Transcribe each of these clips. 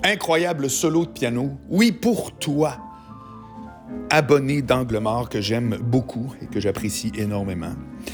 incroyable solo de piano. Oui, pour toi, abonné d'Angle Mort que j'aime beaucoup et que j'apprécie énormément.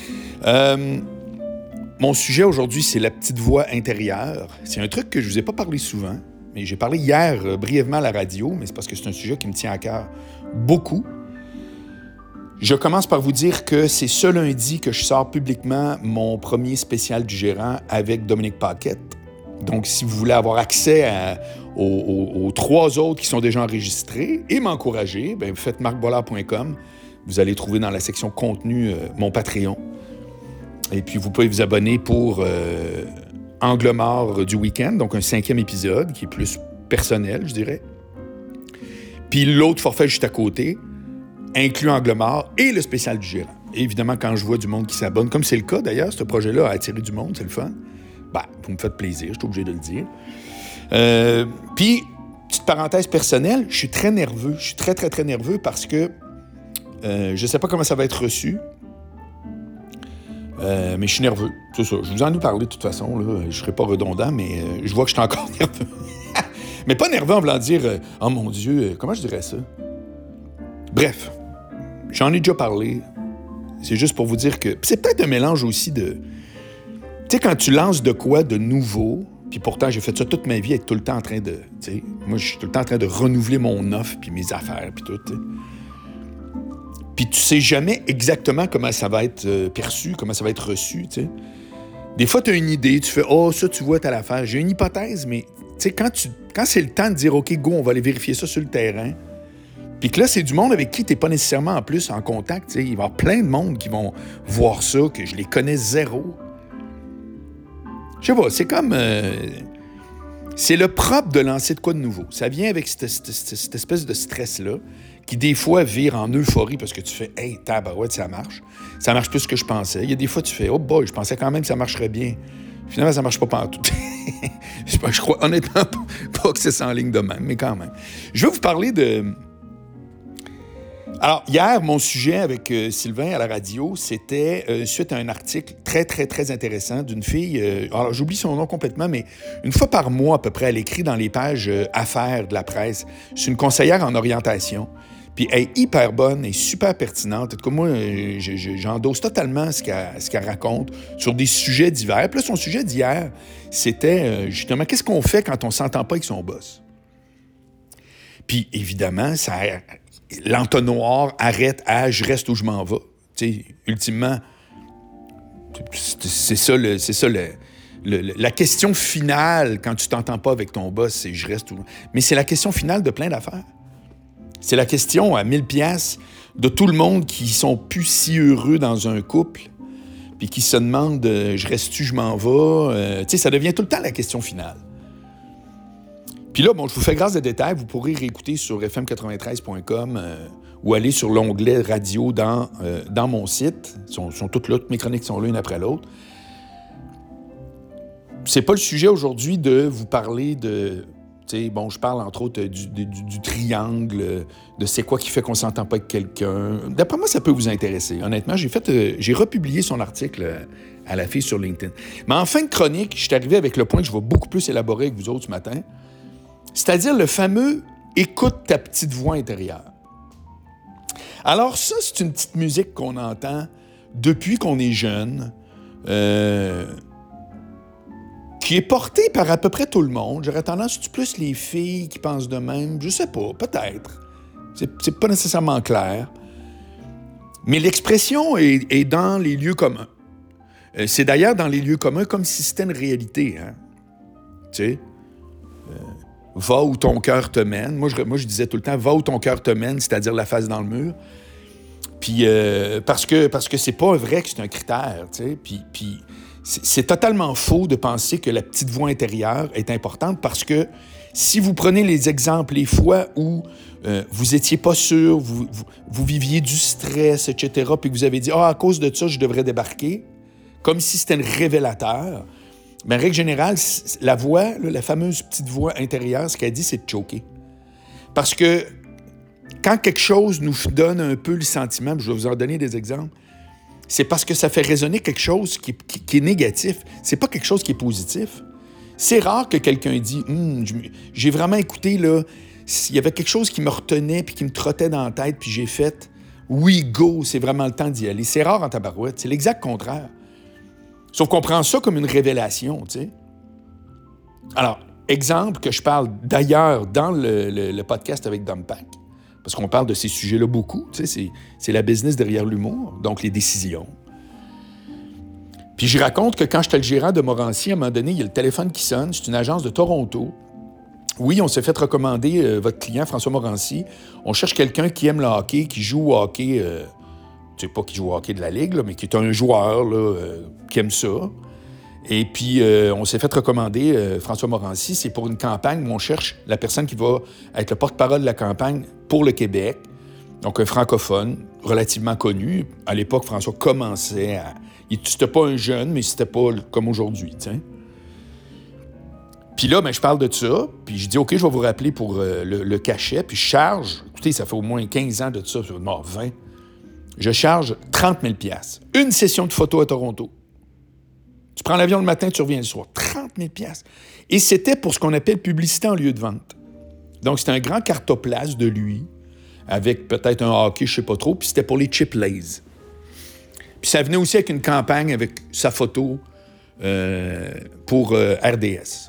Mon sujet aujourd'hui, c'est la petite voix intérieure. C'est un truc que je ne vous ai pas parlé souvent, mais j'ai parlé hier brièvement à la radio, mais c'est parce que c'est un sujet qui me tient à cœur beaucoup. Je commence par vous dire que c'est ce lundi que je sors publiquement mon premier spécial du gérant avec Dominique Paquette. Donc, si vous voulez avoir accès aux 3 autres qui sont déjà enregistrés et m'encourager, bien, faites marcbollard.com. Vous allez trouver dans la section contenu mon Patreon. Et puis, vous pouvez vous abonner pour Angle Mort du week-end, donc un 5e épisode qui est plus personnel, je dirais. Puis l'autre forfait juste à côté inclut Angle Mort et le spécial du gérant. Et évidemment, quand je vois du monde qui s'abonne, comme c'est le cas d'ailleurs, ce projet-là a attiré du monde, c'est le fun. Vous me faites plaisir, je suis obligé de le dire. Puis, petite parenthèse personnelle, je suis très nerveux. Je suis très, très, très nerveux parce que je ne sais pas comment ça va être reçu. Mais je suis nerveux, c'est ça. Je vous en ai parlé de toute façon, là. Je ne serai pas redondant, mais je vois que je suis encore nerveux. Mais pas nerveux en voulant dire « Oh mon Dieu, comment je dirais ça? » Bref, j'en ai déjà parlé. C'est juste pour vous dire que... c'est peut-être un mélange aussi de... Tu sais, quand tu lances de quoi de nouveau, puis pourtant, j'ai fait ça toute ma vie, être tout le temps en train de... Tu sais, moi, je suis tout le temps en train de renouveler mon offre, puis mes affaires, puis tout, tu sais. Puis tu sais jamais exactement comment ça va être perçu, comment ça va être reçu, tu sais. Des fois, tu as une idée, tu fais « Oh, ça, tu vois, t'as l'affaire. » J'ai une hypothèse, mais tu sais, quand c'est le temps de dire « OK, go, on va aller vérifier ça sur le terrain », puis que là, c'est du monde avec qui t'es pas nécessairement en plus en contact, tu sais. Il va y avoir plein de monde qui vont voir ça, que je les connais zéro. Je sais pas, c'est comme... c'est le propre de lancer de quoi de nouveau. Ça vient avec cette espèce de stress-là, qui des fois vire en euphorie parce que tu fais « Hey, tabarouette, ça marche. Ça marche plus que je pensais. » Il y a des fois, tu fais « Oh boy, je pensais quand même que ça marcherait bien. » Finalement, ça marche pas partout. Je crois honnêtement pas que c'est ça en ligne de même, mais quand même. Je vais vous parler de... Alors, hier, mon sujet avec Sylvain à la radio, c'était suite à un article très, très, très intéressant d'une fille, alors j'oublie son nom complètement, mais une fois par mois à peu près, elle écrit dans les pages affaires de la presse. C'est une conseillère en orientation, puis elle est hyper bonne et super pertinente. En tout cas, moi, j'endosse totalement ce qu'elle raconte sur des sujets divers. Puis là, son sujet d'hier, c'était justement, qu'est-ce qu'on fait quand on ne s'entend pas avec son boss? Puis évidemment, ça... l'entonnoir arrête à « je reste où je m'en vais ». Tu sais, ultimement, c'est ça la question finale quand tu t'entends pas avec ton boss, c'est « je reste où ». Mais c'est la question finale de plein d'affaires. C'est la question à 1000 piastres de tout le monde qui sont plus si heureux dans un couple puis qui se demandent « je reste-tu, je m'en vais ». Tu sais, ça devient tout le temps la question finale. Puis là, bon, je vous fais grâce des détails. Vous pourrez réécouter sur fm93.com ou aller sur l'onglet radio dans mon site. Sont toutes là, toutes mes chroniques sont là, une après l'autre. C'est pas le sujet aujourd'hui de vous parler de... Tu sais, bon, je parle entre autres du triangle, de c'est quoi qui fait qu'on s'entend pas avec quelqu'un. D'après moi, ça peut vous intéresser. Honnêtement, j'ai republié son article à la fille sur LinkedIn. Mais en fin de chronique, je suis arrivé avec le point que je vais beaucoup plus élaborer avec vous autres ce matin. C'est-à-dire le fameux « écoute ta petite voix intérieure ». Alors ça, c'est une petite musique qu'on entend depuis qu'on est jeune, qui est portée par à peu près tout le monde. J'aurais tendance, c'est plus les filles qui pensent de même, je sais pas, peut-être. C'est pas nécessairement clair. Mais l'expression est dans les lieux communs. C'est d'ailleurs dans les lieux communs comme si c'était une réalité, hein. Tu sais? Va où ton cœur te mène. Moi, je disais tout le temps, va où ton cœur te mène, c'est-à-dire la face dans le mur. Puis, parce que c'est pas vrai que c'est un critère, tu sais. Puis c'est totalement faux de penser que la petite voix intérieure est importante parce que si vous prenez les exemples, les fois où vous étiez pas sûr, vous viviez du stress, etc., puis que vous avez dit « Ah, à cause de ça, je devrais débarquer », comme si c'était un révélateur. Mais en règle générale, la voix, la fameuse petite voix intérieure, ce qu'elle dit, c'est de choquer. Parce que quand quelque chose nous donne un peu le sentiment, je vais vous en donner des exemples, c'est parce que ça fait résonner quelque chose qui est négatif. C'est pas quelque chose qui est positif. C'est rare que quelqu'un dise j'ai vraiment écouté, là, s'il y avait quelque chose qui me retenait puis qui me trottait dans la tête, puis j'ai fait oui, go, c'est vraiment le temps d'y aller. C'est rare en tabarouette, c'est l'exact contraire. Sauf qu'on prend ça comme une révélation, tu sais. Alors, exemple que je parle d'ailleurs dans le podcast avec Dom Pack, parce qu'on parle de ces sujets-là beaucoup, tu sais, c'est la business derrière l'humour, donc les décisions. Puis je raconte que quand j'étais le gérant de Morancy, à un moment donné, il y a le téléphone qui sonne, c'est une agence de Toronto. Oui, on s'est fait recommander votre client, François Morancy. On cherche quelqu'un qui aime le hockey, qui joue au hockey, tu sais pas qui joue au hockey de la Ligue, là, mais qui est un joueur là, qui aime ça. Et puis, on s'est fait recommander François Morancy. C'est pour une campagne où on cherche la personne qui va être le porte-parole de la campagne pour le Québec. Donc, un francophone relativement connu. À l'époque, François commençait à... C'était pas un jeune, mais c'était pas comme aujourd'hui, tu sais. Puis là, je parle de ça, puis je dis, OK, je vais vous rappeler pour le cachet, puis je charge, écoutez, ça fait au moins 15 ans de ça, 20, je charge 30 000 $. Une session de photo à Toronto. Tu prends l'avion le matin, tu reviens le soir. 30 000 $. Et c'était pour ce qu'on appelle publicité en lieu de vente. Donc, c'était un grand cartoplasme de lui, avec peut-être un hockey, je sais pas trop, puis c'était pour les Chip Lays. Puis ça venait aussi avec une campagne avec sa photo pour RDS.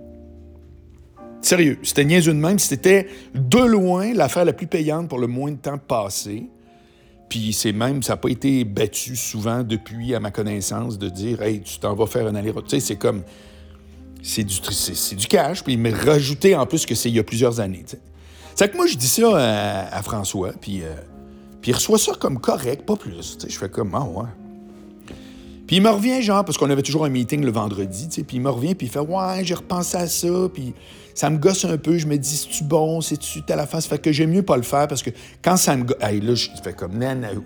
Sérieux, c'était niaiseux de même. C'était de loin l'affaire la plus payante pour le moins de temps passé. Puis ça n'a pas été battu souvent depuis, à ma connaissance, de dire « Hey, tu t'en vas faire un aller-retour. » Tu sais, c'est comme... C'est du cash. Puis il m'a rajouté en plus que c'est il y a plusieurs années. T'sais. C'est que moi, je dis ça à François, puis il reçoit ça comme correct, pas plus. Je fais comme « Ah ouais. » Puis il me revient, genre, parce qu'on avait toujours un meeting le vendredi, puis il me revient, puis il fait « Ouais, j'ai repensé à ça, puis ça me gosse un peu. Je me dis, c'est-tu bon, c'est-tu telle affaire? » Ça fait que j'aime mieux pas le faire, parce que quand ça me gosse... Hey, là, je fais comme «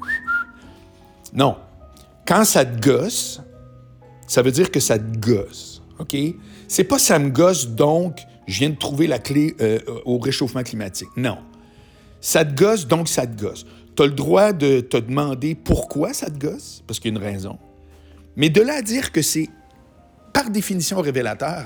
Non. Quand ça te gosse, ça veut dire que ça te gosse, OK? C'est pas « ça me gosse, donc je viens de trouver la clé au réchauffement climatique. » Non. Ça te gosse, donc ça te gosse. Tu as le droit de te demander pourquoi ça te gosse, parce qu'il y a une raison. Mais de là à dire que c'est, par définition, révélateur,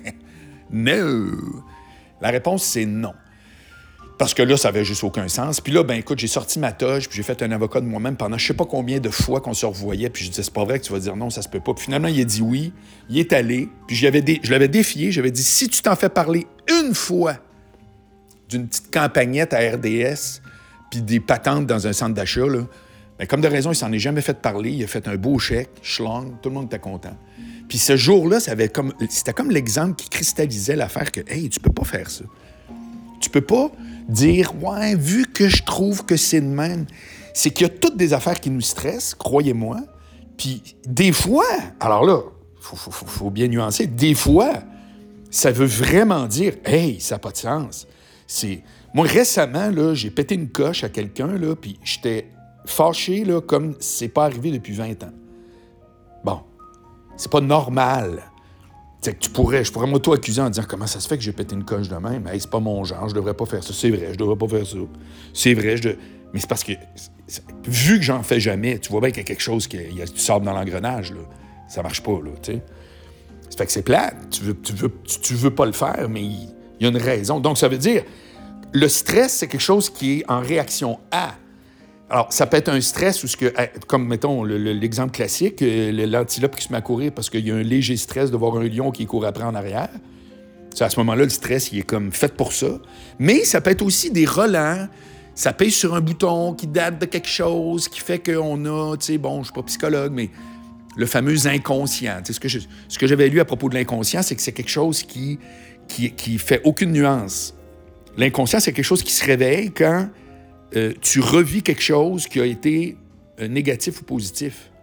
no. La réponse, c'est non. Parce que là, ça n'avait juste aucun sens. Puis là, écoute, j'ai sorti ma toge, puis j'ai fait un avocat de moi-même pendant je ne sais pas combien de fois qu'on se revoyait, puis je disais, c'est pas vrai que tu vas dire non, ça se peut pas. Puis finalement, il a dit oui, il est allé, puis je l'avais défié, j'avais dit, si tu t'en fais parler une fois d'une petite campagnette à RDS, puis des patentes dans un centre d'achat, là, comme de raison, il s'en est jamais fait parler. Il a fait un beau chèque, schlong, tout le monde était content. Puis ce jour-là, c'était comme l'exemple qui cristallisait l'affaire que, hey, tu peux pas faire ça. Tu peux pas dire, ouais, vu que je trouve que c'est de même. C'est qu'il y a toutes des affaires qui nous stressent, croyez-moi. Puis des fois, alors là, faut bien nuancer, des fois, ça veut vraiment dire, hey, ça n'a pas de sens. Moi, récemment, là, j'ai pété une coche à quelqu'un, là, puis j'étais fâché, là, comme c'est pas arrivé depuis 20 ans. Bon, c'est pas normal. T'sais, je pourrais m'auto-accuser en disant comment ça se fait que j'ai pété une coche de même. Hey, c'est pas mon genre, je devrais pas faire ça. C'est vrai, je devrais pas faire ça. C'est vrai, mais c'est parce que, vu que j'en fais jamais, tu vois bien qu'il y a quelque chose qui sort dans l'engrenage, là. Ça marche pas, là, tu sais. Ça fait que c'est plate. Tu veux pas le faire, mais il y a une raison. Donc, ça veut dire, le stress, c'est quelque chose qui est en réaction à. Alors, ça peut être un stress où, comme, mettons, l'exemple classique, l'antilope qui se met à courir parce qu'il y a un léger stress de voir un lion qui court après en arrière. À ce moment-là, le stress, il est comme fait pour ça. Mais ça peut être aussi des relents. Ça pèse sur un bouton qui date de quelque chose, qui fait qu'on a, tu sais, bon, je suis pas psychologue, mais le fameux inconscient. Tu sais, ce que j'avais lu à propos de l'inconscient, c'est que c'est quelque chose qui fait aucune nuance. L'inconscient, c'est quelque chose qui se réveille quand tu revis quelque chose qui a été négatif ou positif.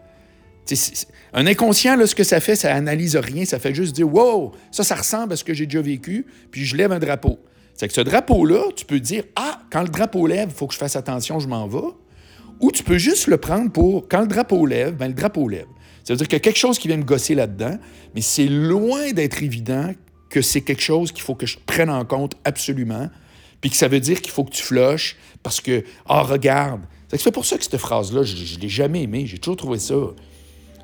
Un inconscient, là, ce que ça fait, ça analyse rien, ça fait juste dire « Wow, ça ressemble à ce que j'ai déjà vécu, puis je lève un drapeau. » C'est que ce drapeau-là, tu peux dire « Ah, quand le drapeau lève, il faut que je fasse attention, je m'en vais. » Ou tu peux juste le prendre pour « Quand le drapeau lève, le drapeau lève. » Ça veut dire qu'il y a quelque chose qui vient me gosser là-dedans, mais c'est loin d'être évident que c'est quelque chose qu'il faut que je prenne en compte absolument, puis que ça veut dire qu'il faut que tu flushes parce que, regarde. C'est pour ça que cette phrase-là, je ne l'ai jamais aimée. J'ai toujours trouvé ça.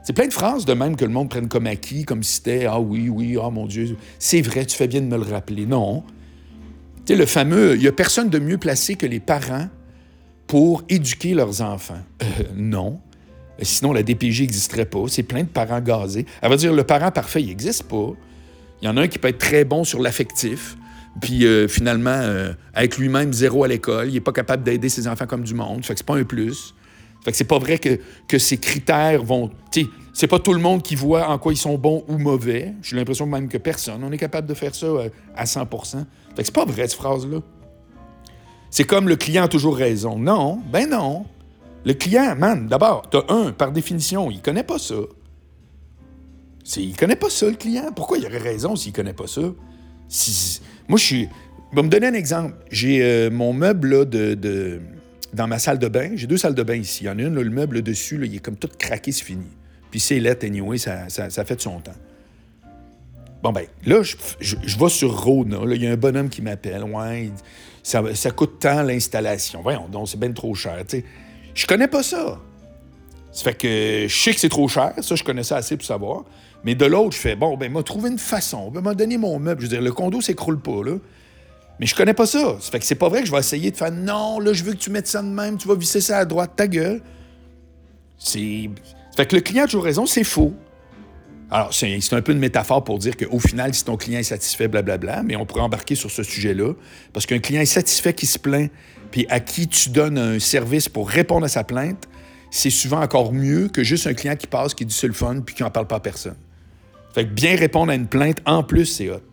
C'est plein de phrases de même que le monde prenne comme acquis, comme si c'était « Ah oui, oui, ah mon Dieu, c'est vrai, tu fais bien de me le rappeler. » Non. Tu sais, le fameux « Il n'y a personne de mieux placé que les parents pour éduquer leurs enfants. » Non. Sinon, la DPJ n'existerait pas. C'est plein de parents gazés. À vrai dire, le parent parfait, il n'existe pas. Il y en a un qui peut être très bon sur l'affectif, puis finalement, avec lui-même, zéro à l'école. Il n'est pas capable d'aider ses enfants comme du monde. Fait que c'est pas un plus. Fait que c'est pas vrai que ces critères vont... Tu sais, c'est pas tout le monde qui voit en quoi ils sont bons ou mauvais. J'ai l'impression même que personne. On est capable de faire ça à 100%. Fait que c'est pas vrai, cette phrase-là. C'est comme le client a toujours raison. Non, ben non. Le client, man, d'abord, par définition, il connaît pas ça. Il connaît pas ça, le client. Pourquoi il aurait raison s'il connaît pas ça? Moi, je vais me donner un exemple. J'ai mon meuble là, dans ma salle de bain. J'ai 2 salles de bain ici. Il y en a une, là, le meuble dessus, là, il est comme tout craqué, c'est fini. Puis c'est laid, anyway, ça fait de son temps. Bon, ben, là, je vais sur Rona. Il y a un bonhomme qui m'appelle. Ouais, ça coûte tant l'installation. Voyons donc, c'est bien trop cher, tu sais. Je connais pas ça. Ça fait que je sais que c'est trop cher. Ça, je connais ça assez pour savoir. Mais de l'autre, je fais, bon, ben, m'a trouvé une façon. Ben, m'a donné mon meuble. Je veux dire, le condo s'écroule pas, là. Mais je connais pas ça. Ça fait que c'est pas vrai que je vais essayer de faire, non, là, je veux que tu mettes ça de même, tu vas visser ça à droite, ta gueule. Ça fait que le client a toujours raison, c'est faux. Alors, c'est un peu une métaphore pour dire qu'au final, si ton client est satisfait, blablabla, mais on pourrait embarquer sur ce sujet-là, parce qu'un client est satisfait qui se plaint, puis à qui tu donnes un service pour répondre à sa plainte, c'est souvent encore mieux que juste un client qui passe, qui dit c'est le fun, puis qui n'en parle pas à personne. Fait que bien répondre à une plainte, en plus, c'est hot.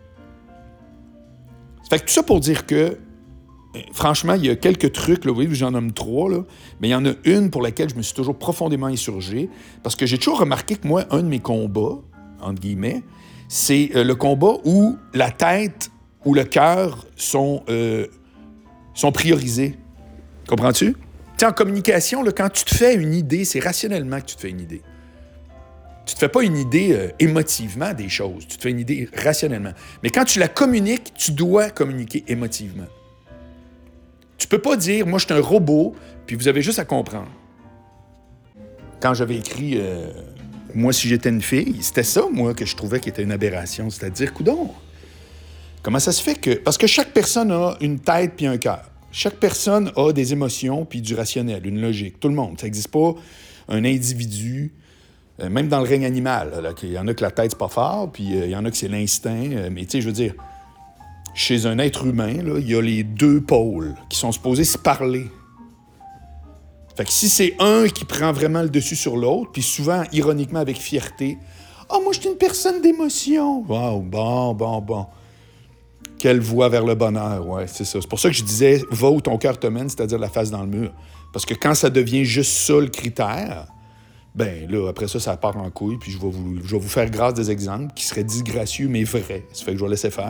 Fait que tout ça pour dire que, franchement, il y a quelques trucs, là, vous voyez, j'en nomme 3, là, mais il y en a une pour laquelle je me suis toujours profondément insurgé, parce que j'ai toujours remarqué que moi, un de mes combats, entre guillemets, c'est le combat où la tête ou le cœur sont priorisés. Comprends-tu? Tu sais, en communication, là, quand tu te fais une idée, c'est rationnellement que tu te fais une idée. Tu te fais pas une idée émotivement des choses. Tu te fais une idée rationnellement. Mais quand tu la communiques, tu dois communiquer émotivement. Tu peux pas dire, moi, je suis un robot, puis vous avez juste à comprendre. Quand j'avais écrit Moi, si j'étais une fille, c'était ça, moi, que je trouvais qui était une aberration. C'est-à-dire, coudonc, comment ça se fait que... Parce que chaque personne a une tête puis un cœur. Chaque personne a des émotions puis du rationnel, une logique. Tout le monde. Ça n'existe pas un individu, même dans le règne animal. Là, il y en a que la tête, c'est pas fort, puis il y en a que c'est l'instinct. Mais tu sais, je veux dire, chez un être humain, là, il y a les 2 pôles qui sont supposés se parler. Fait que si c'est un qui prend vraiment le dessus sur l'autre, puis souvent, ironiquement, avec fierté, « Ah, moi, je suis une personne d'émotion. » Wow, bon. Quelle voie vers le bonheur, ouais, c'est ça. C'est pour ça que je disais, va où ton cœur te mène, c'est-à-dire la face dans le mur. Parce que quand ça devient juste ça le critère, ben là, après ça part en couille, puis je vais vous faire grâce des exemples qui seraient disgracieux, mais vrais. Ça fait que je vais laisser faire.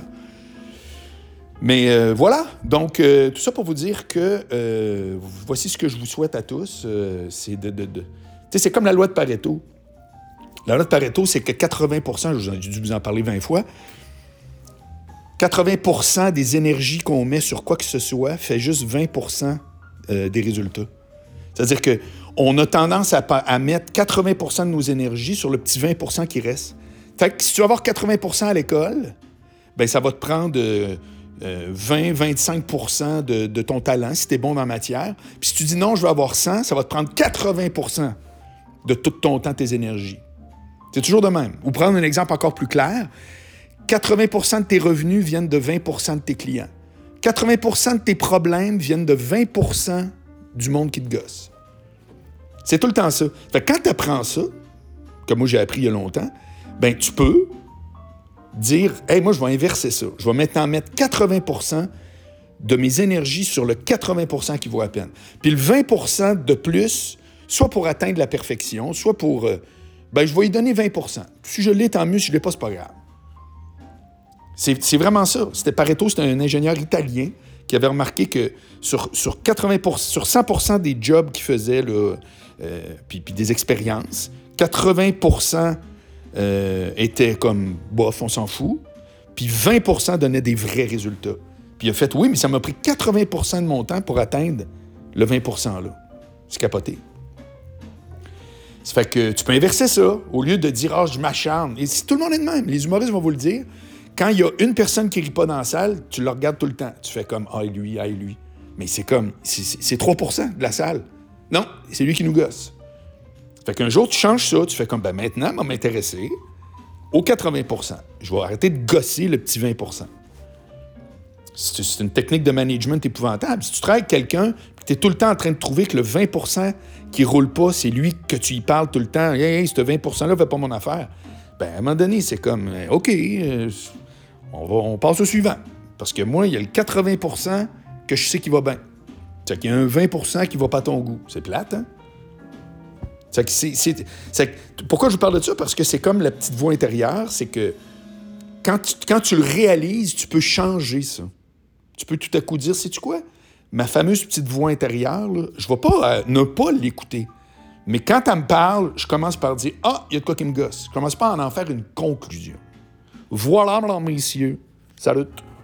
Mais voilà, donc tout ça pour vous dire que voici ce que je vous souhaite à tous, c'est tu sais, c'est comme la loi de Pareto. La loi de Pareto, c'est que 80%, j'ai dû vous en parler 20 fois, 80% des énergies qu'on met sur quoi que ce soit fait juste 20% des résultats. C'est-à-dire qu'on a tendance à mettre 80% de nos énergies sur le petit 20% qui reste. Fait que si tu vas avoir 80% à l'école, ben ça va te prendre 20-25% de ton talent, si tu es bon dans la matière. Puis si tu dis non, je veux avoir 100, ça va te prendre 80% de tout ton temps, tes énergies. C'est toujours de même. Ou prendre un exemple encore plus clair, 80% de tes revenus viennent de 20% de tes clients. 80% de tes problèmes viennent de 20% du monde qui te gosse. C'est tout le temps ça. Fait que quand tu apprends ça, comme moi j'ai appris il y a longtemps, ben tu peux dire « Hey, moi, je vais inverser ça. Je vais maintenant mettre 80% de mes énergies sur le 80% qui vaut à peine. Puis le 20% de plus, soit pour atteindre la perfection, soit pour... je vais y donner 20%. Si je l'ai, tant mieux. Si je ne l'ai pas, c'est pas grave. » C'est vraiment ça. Pareto, c'était un ingénieur italien qui avait remarqué que sur 100% des jobs qu'il faisait, puis des expériences, 80% étaient comme bof, on s'en fout, puis 20% donnaient des vrais résultats. Puis il a fait, oui, mais ça m'a pris 80% de mon temps pour atteindre le 20% là. C'est capoté. Ça fait que tu peux inverser ça, au lieu de dire « Ah, je m'acharne ». Et si tout le monde est de même, les humoristes vont vous le dire, quand il y a une personne qui rit pas dans la salle, tu le regardes tout le temps. Tu fais comme « Ah, lui, ah, lui ». Mais c'est comme, c'est 3% de la salle. Non, c'est lui qui nous gosse. Fait qu'un jour, tu changes ça, tu fais comme « Ben maintenant, on va m'intéresser aux 80%. Je vais arrêter de gosser le petit 20%. » C'est une technique de management épouvantable. Si tu travailles avec quelqu'un et que tu es tout le temps en train de trouver que le 20% qui ne roule pas, c'est lui que tu y parles tout le temps. « Hey, ce 20%-là ne fait pas mon affaire. » Ben, à un moment donné, c'est comme « OK, on passe au suivant. » Parce que moi, il y a le 80% que je sais qui va bien. C'est qu'il y a un 20% qui ne va pas à ton goût. C'est plate, hein? Pourquoi je vous parle de ça? Parce que c'est comme la petite voix intérieure, c'est que quand tu le réalises, tu peux changer ça. Tu peux tout à coup dire, sais-tu quoi? Ma fameuse petite voix intérieure, là, je ne vais pas ne pas l'écouter. Mais quand elle me parle, je commence par dire, ah, il y a de quoi qui me gosse. Je commence pas à en faire une conclusion. Voilà, mesdames, messieurs. Salut.